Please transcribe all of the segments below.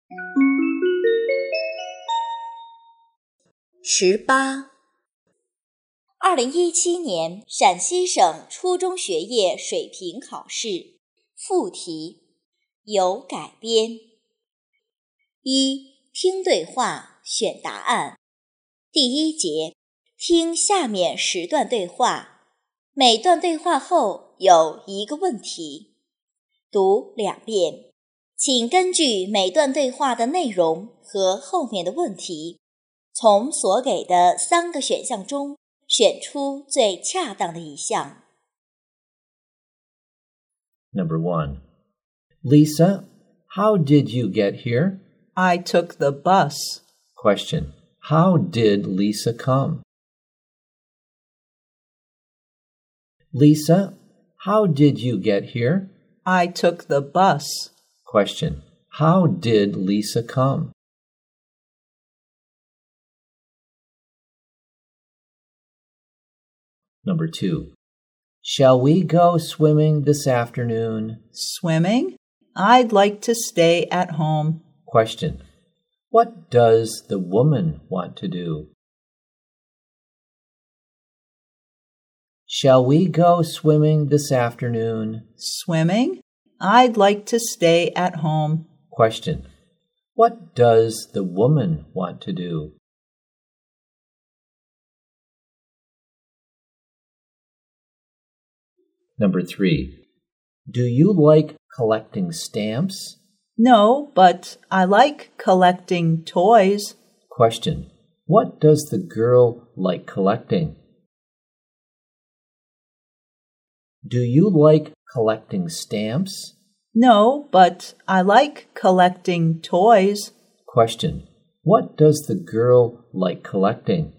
18. 2017年陕西省初中学业水平考试附题有改编。一、听对话，选答案。第一节，听下面10段对话，每段对话后有一个问题，读2遍，请根据每段对话的内容和后面的问题，从所给的3个选项中选出最恰当的一项。 Number 1. Lisa, how did you get here? I took the bus. Question. How did Lisa come? Lisa, how did you get here? I took the bus. Question. How did Lisa come? Number 2. Shall we go swimming this afternoon? Swimming? I'd like to stay at home. Question. What does the woman want to do? Shall we go swimming this afternoon? Swimming? I'd like to stay at home. Question. What does the woman want to do? Number 3. Do you like collecting stamps? No, but I like collecting toys. Question. What does the girl like collecting? Do you like collecting stamps? No, but I like collecting toys. Question. What does the girl like collecting?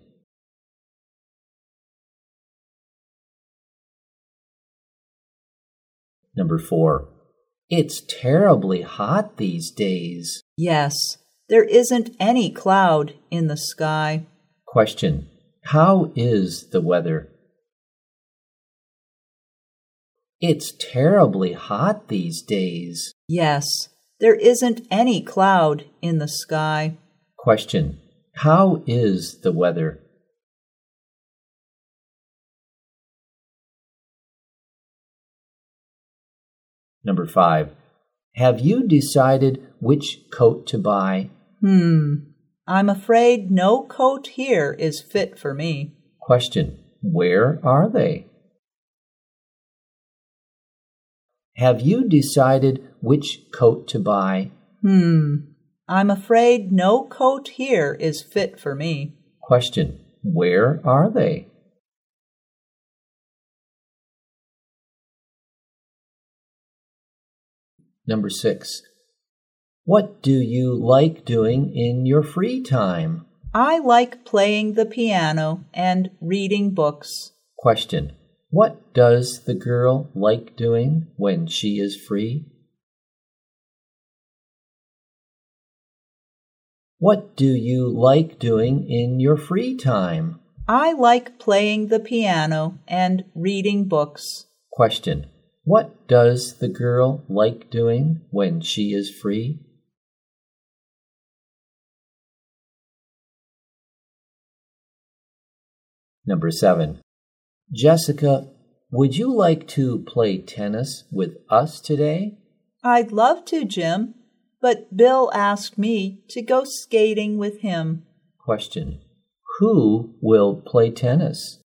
Number 4. It's terribly hot these days. Yes, there isn't any cloud in the sky. Question. How is the weather? It's terribly hot these days. Yes, there isn't any cloud in the sky. Question. How is the weather? Number 5. Have you decided which coat to buy? I'm afraid no coat here is fit for me. Question. Where are they? Have you decided which coat to buy? I'm afraid no coat here is fit for me. Question. Where are they? Number 6. What do you like doing in your free time? I like playing the piano and reading books. Question. What does the girl like doing when she is free? What do you like doing in your free time? I like playing the piano and reading books. Question. What does the girl like doing when she is free? Number 7. Jessica, would you like to play tennis with us today? I'd love to, Jim, but Bill asked me to go skating with him. Question. Who will play tennis?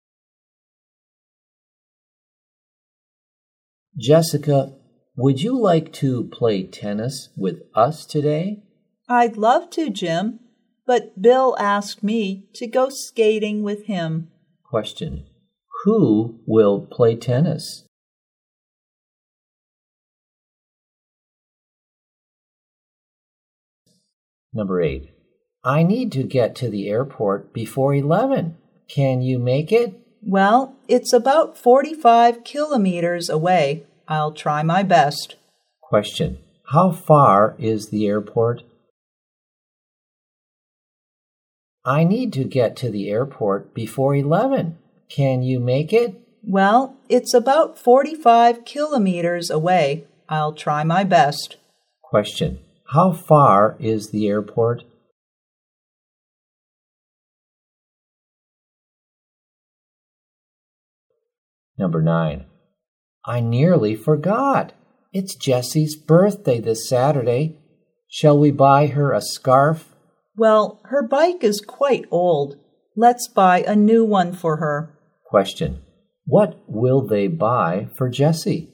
Jessica, would you like to play tennis with us today? I'd love to, Jim, but Bill asked me to go skating with him. Question. Who will play tennis? Number 8. I need to get to the airport before 11. Can you make it? Well, it's about 45 kilometers away. I'll try my best. Question. How far is the airport? I need to get to the airport before 11. Can you make it? Well, it's about 45 kilometers away. I'll try my best. Question. How far is the airport? Number 9. I nearly forgot. It's Jessie's birthday this Saturday. Shall we buy her a scarf? Well, her bike is quite old. Let's buy a new one for her. Question. What will they buy for Jessie?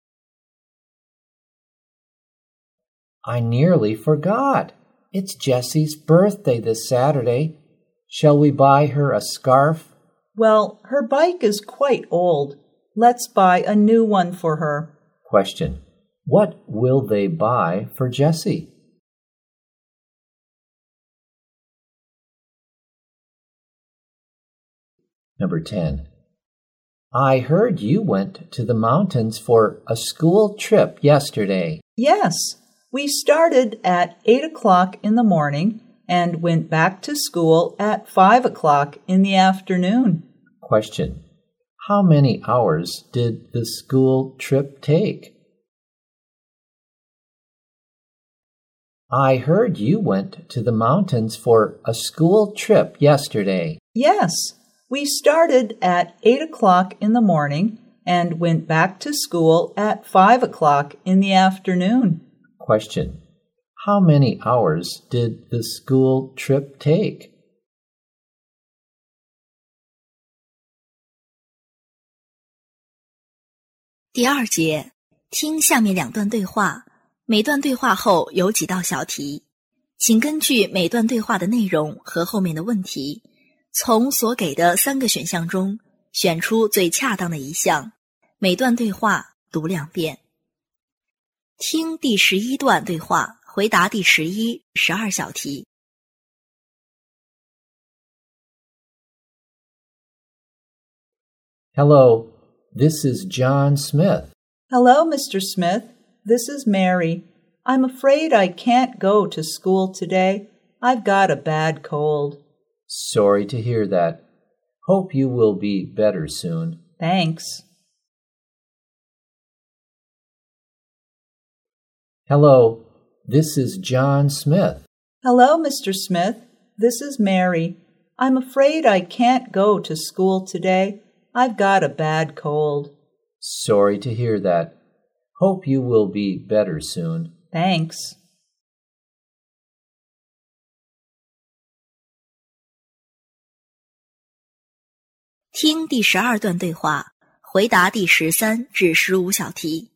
I nearly forgot. It's Jessie's birthday this Saturday. Shall we buy her a scarf? Well, her bike is quite old. Let's buy a new one for her. Question. What will they buy for Jessie? Number 10. I heard you went to the mountains for a school trip yesterday. Yes, we started at 8 o'clock in the morning and went back to school at 5 o'clock in the afternoon. Question. How many hours did the school trip take? I heard you went to the mountains for a school trip yesterday. Yes, we started at 8 o'clock in the morning and went back to school at 5 o'clock in the afternoon. Question. How many hours did the school trip take? 第二节，听下面两段对话，每段对话后有几道小题，请根据每段对话的内容和后面的问题，从所给的3个选项中选出最恰当的一项，每段对话读2遍。听第11段对话，回答第11、12小题。 Hello, this is John Smith. Hello, Mr. Smith. This is Mary. I'm afraid I can't go to school today. I've got a bad cold. Sorry to hear that. Hope you will be better soon. Thanks. Hello, this is John Smith. Hello, Mr. Smith. This is Mary. I'm afraid I can't go to school today. I've got a bad cold. Sorry to hear that. Hope you will be better soon. Thanks. 听第12段对话，回答第13至15小题。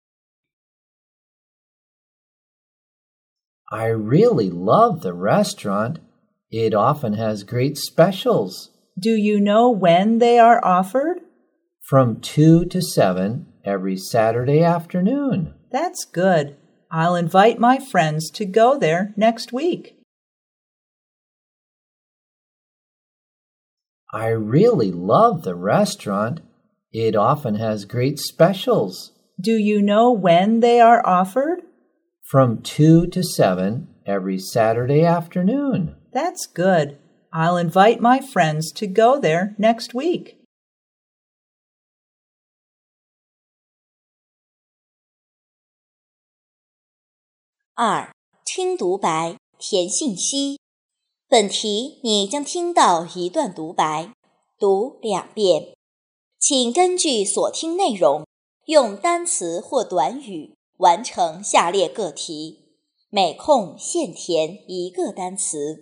I really love the restaurant. It often has great specials. Do you know when they are offered? From 2 to 7 every Saturday afternoon. That's good. I'll invite my friends to go there next week. I really love the restaurant. It often has great specials. Do you know when they are offered? From 2 to 7 every Saturday afternoon. That's good. I'll invite my friends to go there next week. 2. 听独白，填信息。本题你将听到一段独白，读2遍。请根据所听内容，用单词或短语完成下列个题，每空限填1个单词。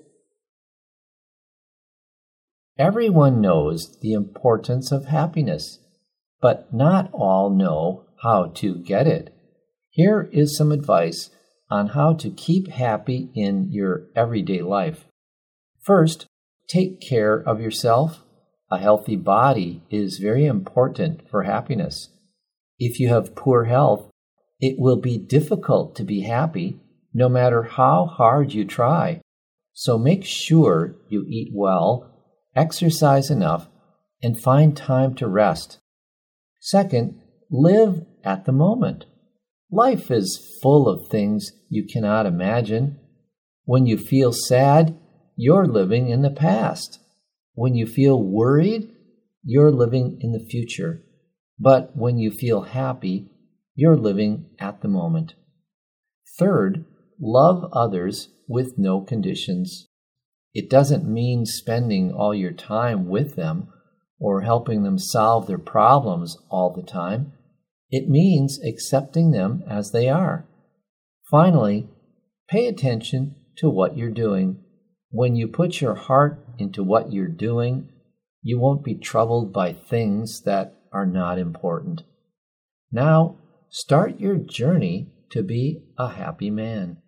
Everyone knows the importance of happiness, but not all know how to get it. Here is some advice on how to keep happy in your everyday life. First, take care of yourself. A healthy body is very important for happiness. If you have poor health, it will be difficult to be happy no matter how hard you try. So make sure you eat well, exercise enough, and find time to rest. Second, live at the moment. Life is full of things you cannot imagine. When you feel sad, you're living in the past. When you feel worried, you're living in the future. But when you feel happy, you're living at the moment. Third, love others with no conditions. It doesn't mean spending all your time with them or helping them solve their problems all the time. It means accepting them as they are. Finally, pay attention to what you're doing. When you put your heart into what you're doing, you won't be troubled by things that are not important. Now, start your journey to be a happy man.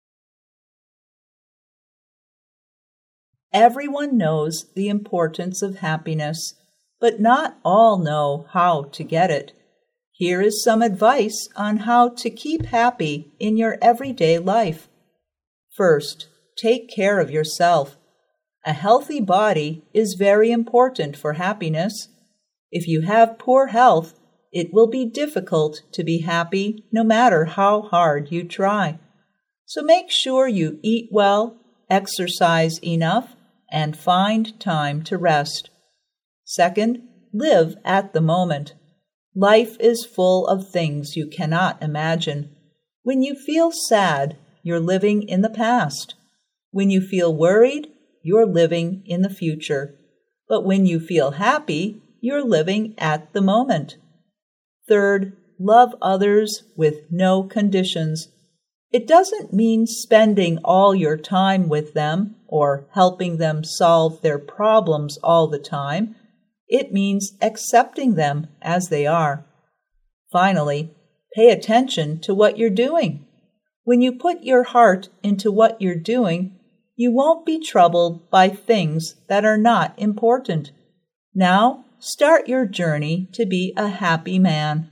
Everyone knows the importance of happiness, but not all know how to get it. Here is some advice on how to keep happy in your everyday life. First, take care of yourself. A healthy body is very important for happiness. If you have poor health, it will be difficult to be happy no matter how hard you try. So make sure you eat well, exercise enough, and find time to rest. Second, live at the moment. Life is full of things you cannot imagine. When you feel sad, you're living in the past. When you feel worried, you're living in the future. But when you feel happy, you're living at the moment. Third, love others with no conditions. It doesn't mean spending all your time with them or helping them solve their problems all the time. It means accepting them as they are. Finally, pay attention to what you're doing. When you put your heart into what you're doing, you won't be troubled by things that are not important. Now, start your journey to be a happy man.